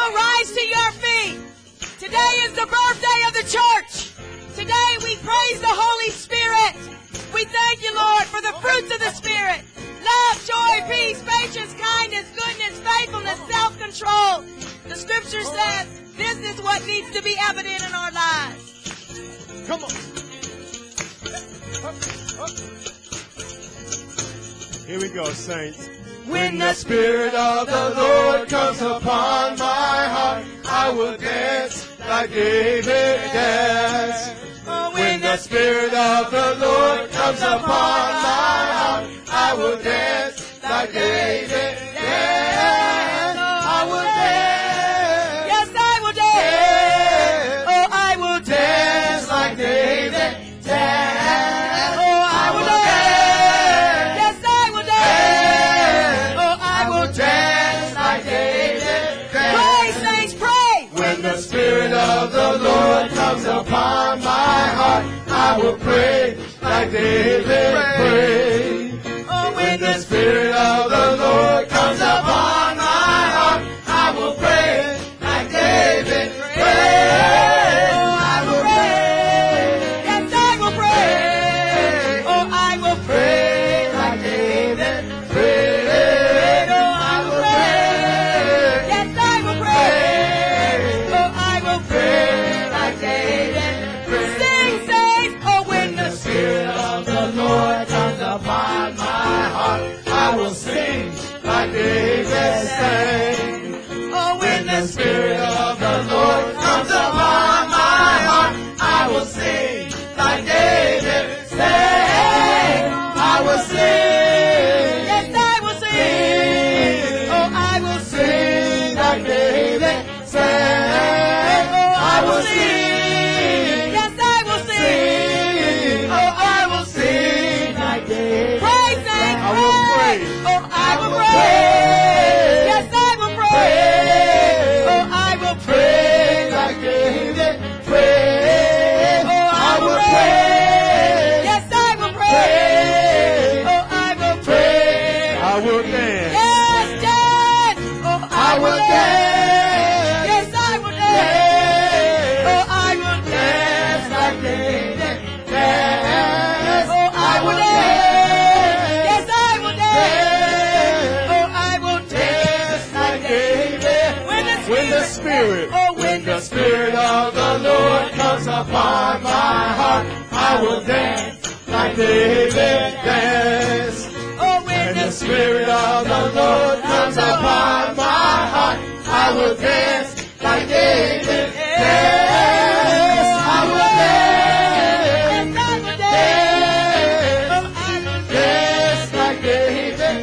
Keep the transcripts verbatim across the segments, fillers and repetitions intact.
will rise to your feet. Today is the birthday of the church. Today we praise the Holy Spirit. We thank you, Lord, for the fruits of the Spirit. Love, joy, peace, patience, kindness, goodness, faithfulness, self-control. The scripture says this is what needs to be evident in our lives. Come on. Here we go, saints. When the Spirit of the Lord comes upon my heart, I will dance like David danced. When the Spirit of the Lord comes upon my heart, I will dance like David danced. I will dance. Yes, I will dance. Oh, I will Dance like David danced. Oh, I will dance. Yes, I will dance. Oh, I will Dance like David danced. Pray, saints, pray. When the Spirit of the Lord comes upon my heart, I will pray like David prayed. Oh, When the Spirit of the Lord comes upon my heart, I will pray like David prayed. Oh, I will pray. Yes, I will pray. Oh, I will Pray like David prayed. Oh, I will pray. Yes, I will pray. Oh, I will Pray like David prayed. Sing, saints. Oh, when the Spirit of the Lord comes upon my heart, I will sing like David sang. Oh, When the Spirit of the Lord comes upon my heart, I will sing like David sang. I will sing. Yes, I will sing. Oh, I will Sing like David sang. I will sing. Yes, I will sing. Oh, I will Sing like David. Pray, saints, I will pray. pray. Oh, I will pray. pray. Yes, I will pray. Oh, I will Pray like David. Pray. Oh, I will pray. Yes, I will pray. Oh, I will Pray. I will dance. Yes, dance. Oh, I I will dance. Yes, I will dance. Oh, I will Dance like David. Dance. Oh, I will dance. Yes, I will dance. Oh, I will Dance like David. When the When the Spirit- Spirit, Oh, when the Spirit of the Lord comes upon my heart, I will dance like David danced. Oh, when When the the Spirit of the Lord comes upon my heart, I will dance like David danced. I will dance. Yes, I will dance. Oh, I will Dance like David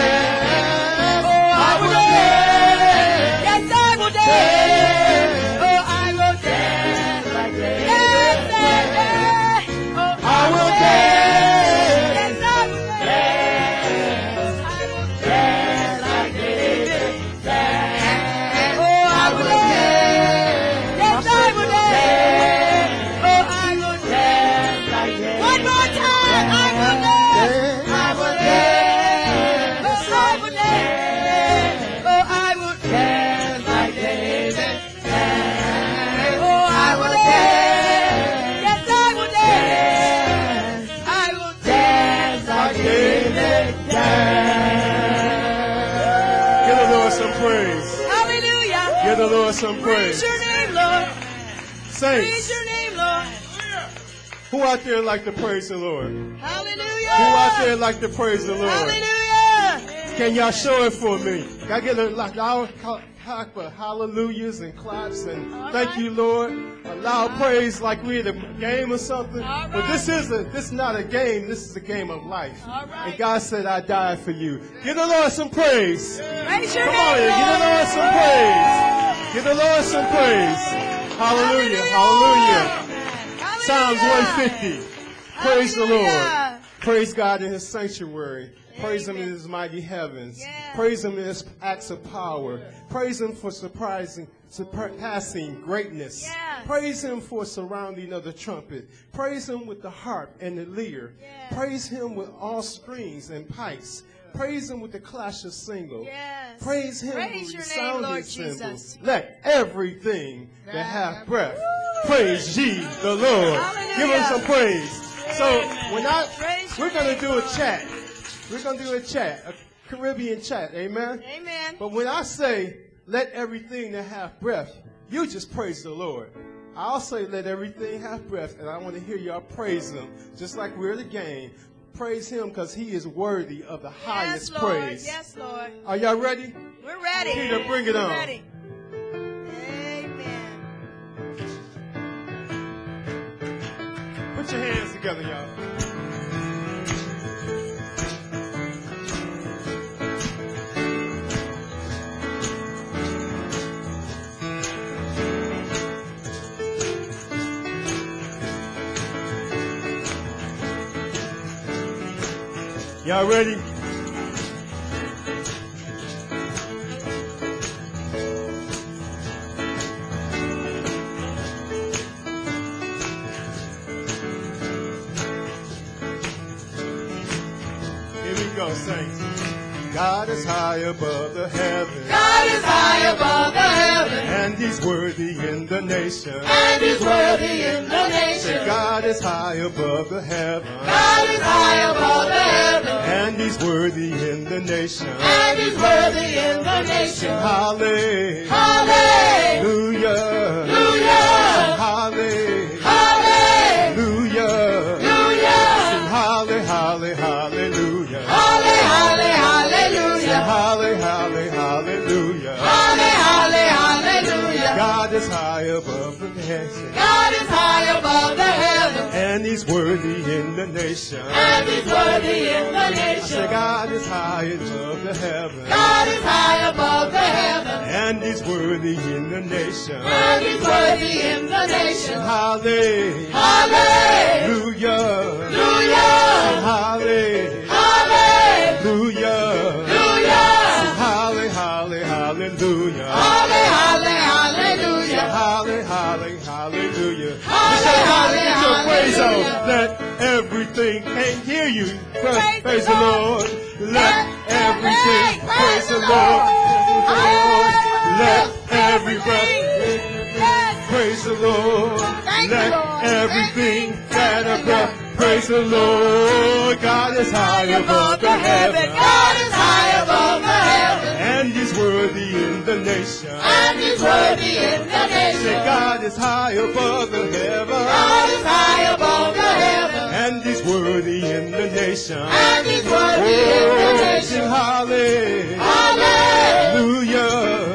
danced. Oh, I will dance. Yes, I will dance. Oh, I will dance. like David Yes, danced. dance. Oh, I will dance. Yes, I will dance. I will Dance like David danced. Oh, I will dance. Yes, I will dance. Oh, I will Dance like David. One more time. I will dance. I will dance. Oh, I will dance. Oh, I will Dance like David danced. Oh, I will dance. Yes, I will dance. I will Dance like David danced. Give the Lord some praise. Hallelujah. Give the Lord some Praise praise. your name, Lord. Praise Saints, your name, Lord. who out there like to praise the Lord? Hallelujah. Who out there like to praise the Lord? Hallelujah. Can y'all show it for me? Can I get a like, loud clap of hallelujahs and claps and All thank right. you, Lord. A loud praise like we're at a game or something. All But right. this isn't. This is not a game. This is a game of life. All right. And God said, "I died for you." Give the Lord some praise. Praise your Come on, name, here. Give the Lord. Lord some praise. Give the Lord some praise. Hallelujah. Hallelujah. Hallelujah. Psalms one fifty. Praise the Lord. Hallelujah. Praise God in his sanctuary. Praise him in his mighty heavens. Yes. Praise him in his acts of power. Praise him for surprising, surpassing greatness. Yes. Praise him for surrounding of the trumpet. Praise him with the harp and the lyre. Yes. Praise him with all strings and pipes. Praise him with the clash of cymbals. Yes. Praise him Praise with your the name, sounding Lord cymbals. Jesus. Let everything that hath breath Woo! praise ye the Lord. Hallelujah. Give him some praise. So Amen. when I, Praise your we're going to name, do a Lord. chat. We're going to do a chat, a Caribbean chat. Amen? Amen. But when I say, let everything that hath breath, you just praise the Lord. I'll say, let everything have breath, and I want to hear y'all praise him, just like we're the game. Praise him because he is worthy of the Yes, highest Lord. praise. Yes, Lord. Are y'all ready? We're ready. Peter, bring it We're on. ready. Amen. Put your hands together, y'all. Y'all ready? Here we go, saints. God is high above the heavens. God is high above the heavens, And he's worthy in the nation. and he's worthy in the Say, nation. God is high above the heavens. God is high above the heavens, And he's worthy in the nation. and he's worthy in the nation. Hallelujah. Hallelujah. Hallelujah. Hallelujah. Hallelujah. Hallelujah. Holly, holly, hallelujah. Halle, halle, hallelujah. Holly, holly, hallelujah. Halle, halle, hallelujah. God is high above the heavens. God is high above the heavens, And he's worthy in the nation. and he's worthy in the I say nation. God is high above the heavens. God is high above the heavens, And he's worthy in the nation. and he's worthy in the nation. Hallelujah. Hallelujah. Hallelujah. Hallelujah. Holly, holly, hallelujah. Halle, halle, hallelujah. Holly, holly, hallelujah. Halle, halle, Get your praise on. hallelujah. Let everything can't hear you. Praise, Praise praise the the Lord. Lord. Let Let everything everything praise praise the the Lord. Lord. Let every Everything. breath Yes. praise the Lord. Thank you, Let Lord. everything Thank you. that a breath praise the Lord. God is high above the heaven. God is high above the heavens, And he's worthy in the nation. and he's worthy in the Say, nation. God is high above the heaven. God is high above the heavens, And he's worthy in the nation. and he's worthy in the Oh, nation. sing hallelujah. Hallelujah.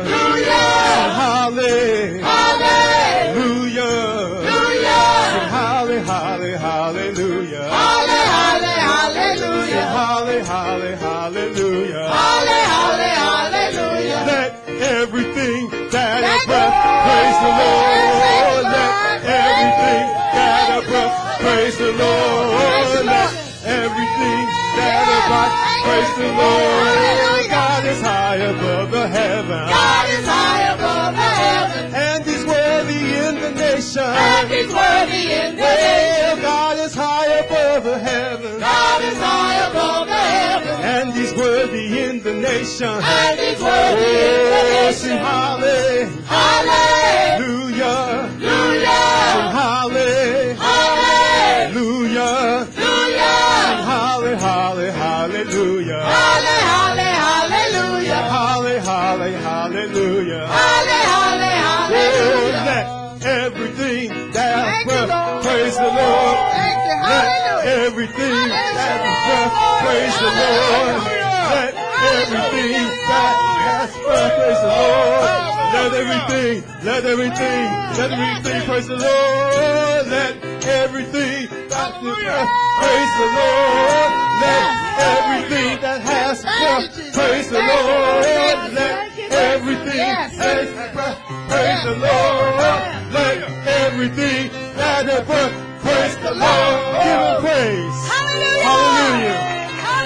Hallelujah. Hallelujah. Sing holly, holly, hallelujah. Halle, halle, Sing hallelujah. holly, holly, hallelujah. Halle, halle, hallelujah. Let everything that Thank has breath you. praise the Thank Lord. you, Let Lord. everything that Thank has you, breath Lord. praise the Praise Lord. the Let Lord. everything that has breath praise the Lord. God is high above the heavens. God is high above the heavens, And he's worthy in the nation. and he's worthy in the Oh, nation. God is high above the heavens. God is high above the heavens, And he's worthy in the nation. and he's worthy in the Oh, sing nation. hallelujah. Hallelujah. Sing hallelujah. Hallelujah. Sing holly, holly, hallelujah. Halle, halle, hallelujah. Holly, holly, hallelujah. Halle, halle, Oh, hallelujah. let everything that has Thank you, breath Lord. praise the Lord. Thank you. Let Hallelujah. everything that has Hallelujah. breath praise the Lord. Hallelujah. Let everything that has breath praise the Lord. Let everything, let everything, let everything praise the Lord. Let everything that has breath praise the Lord. Let everything that has breath praise the Lord. Let everything that has breath praise the Lord. Let everything that has breath praise the Lord.